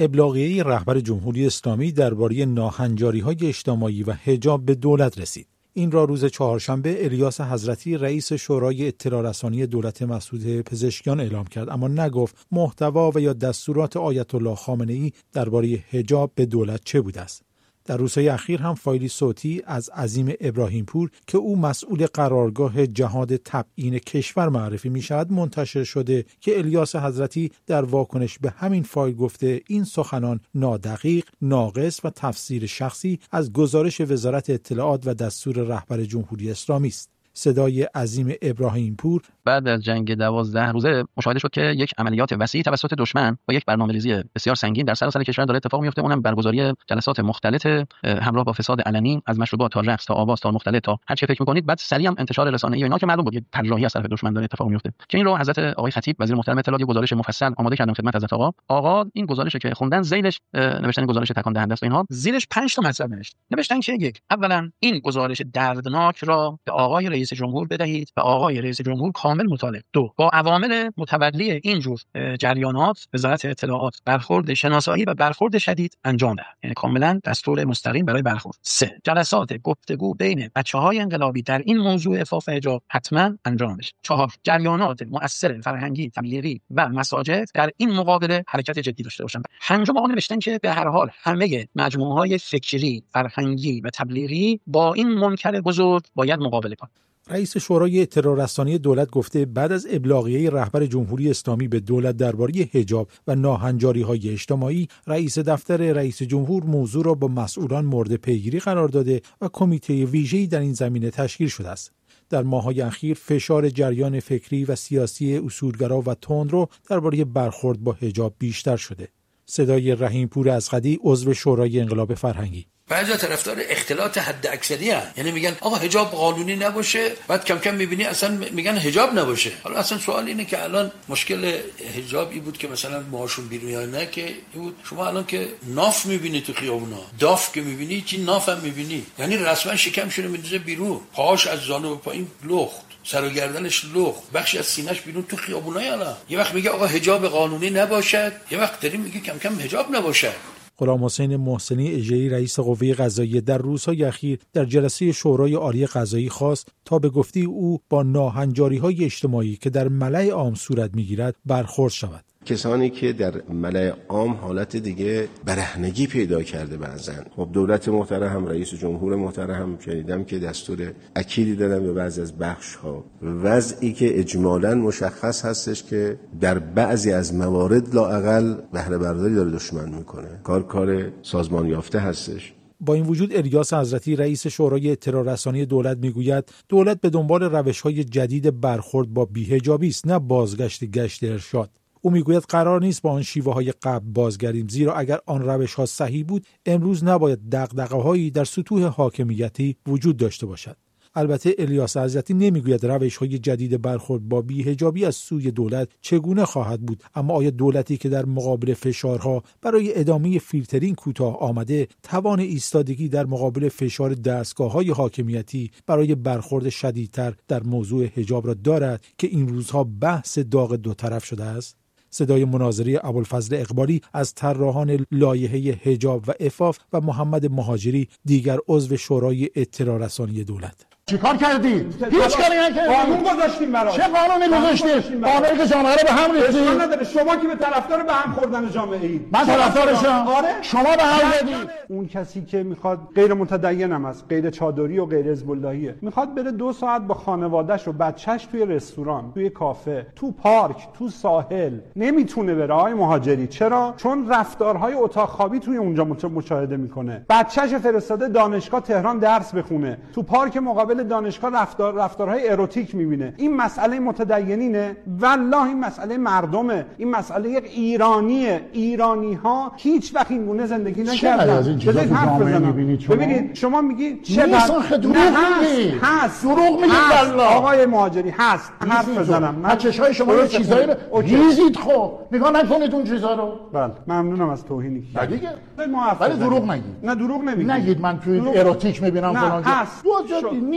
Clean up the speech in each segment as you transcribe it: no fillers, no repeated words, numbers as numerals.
ابلاغیه رهبر جمهوری اسلامی درباره ناهنجاری‌های اجتماعی و حجاب به دولت رسید. این را روز چهارشنبه الیاس حضرتی رئیس شورای اطلاع رسانی دولت مسعود پزشکیان اعلام کرد، اما نگفت محتوا و یا دستورات آیت الله خامنه‌ای درباره حجاب به دولت چه بوده است. در روزهای اخیر هم فایلی صوتی از عظیم ابراهیمپور که او مسئول قرارگاه جهاد تبیین کشور معرفی می شود منتشر شده که الیاس حضرتی در واکنش به همین فایل گفته این سخنان نادقیق، ناقص و تفسیر شخصی از گزارش وزارت اطلاعات و دستور رهبر جمهوری اسلامی است. صدای عظیم ابراهیمپور: بعد از جنگ 12 روزه مشاهده شد که یک عملیات وسیع توسط دشمن با یک برنامه‌ریزی بسیار سنگین در سراسر کشور داره اتفاق میفته. اونم برگزاری جلسات مختلط همراه با فساد علنی، از مشروبات تا رقص تا آواز تا مختلط تا هر چی فکر می‌کنید. بعد سریع هم انتشار رسانه‌ای و اینا که معلوم بود یک طراحی از طرف دشمن داره اتفاق میفته. که این رو حضرت آقای خطیب وزیر محترم اطلاعات گزارش مفصل آماده کردن خدمت حضرت آقا این گزارشی که خوندن زیلش نوشتن گزارش تکان دهنده است و اینها زیرش 5 تا مطلب نوشتن که یک، اولا این گزارش دردناک را به آقای رئیس جمهور بدهید و آقای رئیس جمهور کامل مطالعه. دو، با عوامل متولی این جور جریانات وزارت اطلاعات برخورد شناسایی و برخورد شدید انجام دهد، یعنی کاملا دستور مستقیم برای برخورد. سه، جلسات گفتگو بین بچه‌های انقلابی در این موضوع عفاف حجاب حتما انجام بشه. چهار، جریانات مؤثر فرهنگی، تبلیغی و مساجد در این مقابله حرکت جدی داشته باشند. پنجم، آقا نوشتن که به هر حال همه مجموعه‌های فکری، فرهنگی و تبلیغی با این منکر بزرگ باید مقابله کنند. رئیس شورای اطلاع رسانی دولت گفته بعد از ابلاغیه رهبر جمهوری اسلامی به دولت درباره حجاب و ناهنجاری‌های اجتماعی، رئیس دفتر رئیس جمهور موضوع را با مسئولان مورد پیگیری قرار داده و کمیته ویژه‌ای در این زمینه تشکیل شده است. در ماه‌های اخیر فشار جریان فکری و سیاسی اصولگرا و تندرو درباره برخورد با حجاب بیشتر شده. صدای رحیمپور ازغدی، عضو شورای انقلاب فرهنگی: بعضی طرفدار اختلاط حد اکثری هستند، یعنی میگن آقا حجاب قانونی نباشه، بعد کم کم میبینی اصلا میگن حجاب نباشه. حالا اصلا سوال اینه که الان مشکل حجابی بود که مثلا ماهاشون بیرون یا نه که بود. شما الان که ناف میبینی تو خیابونا، داف که میبینی چی ناف هم میبینی، یعنی رسما شکمشون میندازه بیرون، پاهاش از زانو به پایین لخت، سر و گردنش لخت، بخشی از سینه‌اش بیرون تو خیابونای. الان یه وقت میگه آقا حجاب قانونی نباشد، یه وقت داریم میگه کم کم حجاب نباشد. غلام حسین محسنی اجری رئیس قوه قضاییه در روزهای اخیر در جلسه شورای عالی قضایی خواست تا به گفته او با ناهنجاری‌های اجتماعی که در ملأ عام صورت می‌گیرد برخورد شود. کسانی که در ملأ عام حالت دیگه برهنگی پیدا کرده بعضن. خب دولت محترم، رئیس جمهور محترم شنیدم که دستور اکیدی دادن به بعضی از بخش‌ها، وضعی که اجمالاً مشخص هستش که در بعضی از موارد لااقل بهره برداری داره دشمن میکنه. کار سازمان یافته هستش. با این وجود الیاس حضرتی رئیس شورای اطلاع رسانی دولت میگوید دولت به دنبال روش‌های جدید برخورد با بی‌حجابی است، نه بازگشت گشت ارشاد. او میگوید قرار نیست با آن شیوه‌های قبل بازگردیم، زیرا اگر آن روش‌ها صحیح بود امروز نباید دغدغه‌هایی در سطوح حاکمیتی وجود داشته باشد. البته الیاس حضرتی نمیگوید روش‌های جدید برخورد با بی‌حجابی از سوی دولت چگونه خواهد بود، اما آیا دولتی که در مقابل فشارها برای ادامه فیلترینگ کوتاه آمده توان ایستادگی در مقابل فشار دستگاه‌های حاکمیتی برای برخورد شدیدتر در موضوع حجاب را دارد که این روزها بحث داغ دو طرف شده است؟ صدای مناظری ابوالفضل اقبالی از طراحان لایحه حجاب و عفاف و محمد مهاجری، دیگر عضو شورای اطلاع رسانی دولت: چیکار کردید؟ هیچ کاری نکردید. قانون گذاشتیم برای. چه قانونی گذاشتید؟ قانونی که جامعه رو به هم ریختید. نداره. شما که به طرفدار به هم خوردن جامعه اید. من طرفدارشم. آره. شما به هم زدید. اون کسی که میخواد غیر متدین هم است، غیر چادری و غیر حزب اللهیه، میخواد بره 2 ساعت با خانواده‌اش و بچه‌ش توی رستوران، توی کافه، تو پارک، تو ساحل، نمیتونه بره. آقای مهاجری چرا؟ چون رفتارهای اتاق خوابی توی اونجا مشاهده میکنه. بچه‌ش فرستاده دانشگاه تهران درس بخونه، تو پارک مقابل دانشگاه رفتارهای اروتیک میبینه. این مسئله متدینینه؟ والله این مسئله مردمه. این مسئله ایرانیه. ایرانی‌ها هیچ وقت این گونه زندگی نکردن. بذارید حرف بزنم. ببینید شما میگی چقدر دروغ میگی. هست. دروغ میگی والله. آقای مهاجری هست. حرف بزنم. من چشای شما یه چیزایی رو ریزید. خب نگاه نکنید اون چیزا رو. بله ممنونم از توهینی که دیگه. ولی دروغ نگید. نه دروغ نمیگید. نگید من توی اروتیک میبینم فلان جا. هست.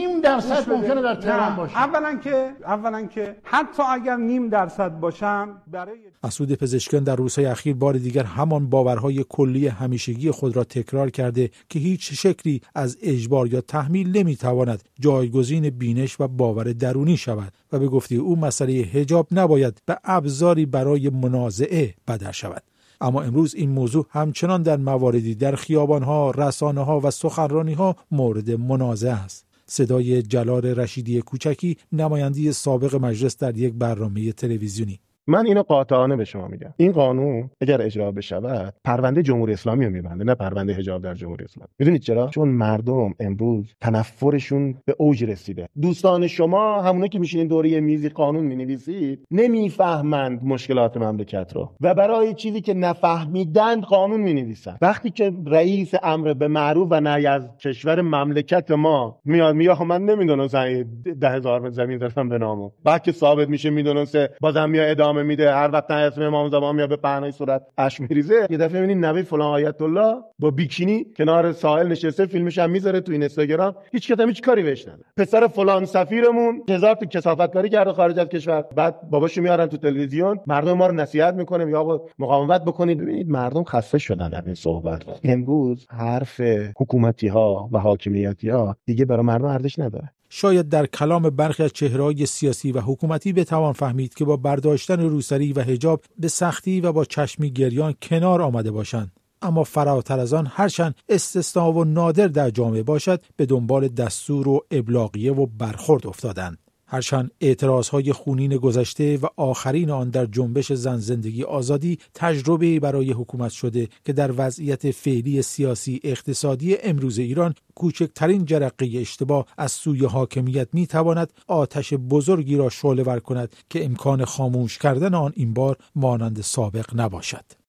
0.5% ممکنه در تهران باشه. اولا که حتی اگر 0.5% باشم برای مسعود پزشکیان در روزهای اخیر بار دیگر همان باورهای کلی همیشگی خود را تکرار کرده که هیچ شکلی از اجبار یا تحمیل نمیتواند جایگزین بینش و باور درونی شود و به گفته او مسئله حجاب نباید به ابزاری برای منازعه بدل شود. اما امروز این موضوع همچنان در مواردی در خیابانها، رسانه‌ها و سخنرانی‌ها مورد منازعه است. صدای جلال رشیدی کوچکی، نماینده سابق مجلس در یک برنامه تلویزیونی: من اینو قاطعانه به شما میگم، این قانون اگر اجرا بشود پرونده جمهوری اسلامی رو میبنده، نه پرونده حجاب در جمهوری اسلامی. میدونید چرا؟ چون مردم امروز تنفرشون به اوج رسیده. دوستان شما همونه که میشینین دوره میزی قانون مینویسید نمیفهمند مشکلات مملکت رو و برای چیزی که نفهمیدند قانون مینویسن. وقتی که رئیس امر به معروف و نهی از کشور مملکت ما میاد میگه من نمیدونم 10,000 زمین دارم به نامم، بعد که ثابت میشه میدونسه بازم میاد میده، هر وقت اسم امام زمان میاد به پهنای صورت اش میریزه. یه دفعه میبینید نوی فلان آیت الله با بیکینی کنار ساحل نشسته، فیلمش هم میذاره تو اینستاگرام، هیچ کاری بهش نداره. پسر فلان سفیرمون هزار تا کثافت کاری کرده خارج از کشور، بعد باباشو میارن تو تلویزیون، مردم ما رو نصیحت میکنه یا آقا مقاومت بکنید. ببینید مردم خسته شدن از این صحبت. امروز حرف حکومتی ها و حاکمیتی ها دیگه برای مردم ارزش نداره. شاید در کلام برخی از چهره‌های سیاسی و حکومتی بتوان فهمید که با برداشتن روسری و حجاب به سختی و با چشمی گریان کنار آمده باشند، اما فراتر از آن هرچند استثناء و نادر در جامعه باشد به دنبال دستور و ابلاغیه و برخورد افتادند. هرچند اعتراضهای خونین گذشته و آخرین آن در جنبش زن زندگی آزادی تجربه برای حکومت شده که در وضعیت فعلی سیاسی اقتصادی امروز ایران کوچکترین جرقه اشتباه از سوی حاکمیت میتواند آتش بزرگی را شعله‌ور کند که امکان خاموش کردن آن این بار مانند سابق نباشد.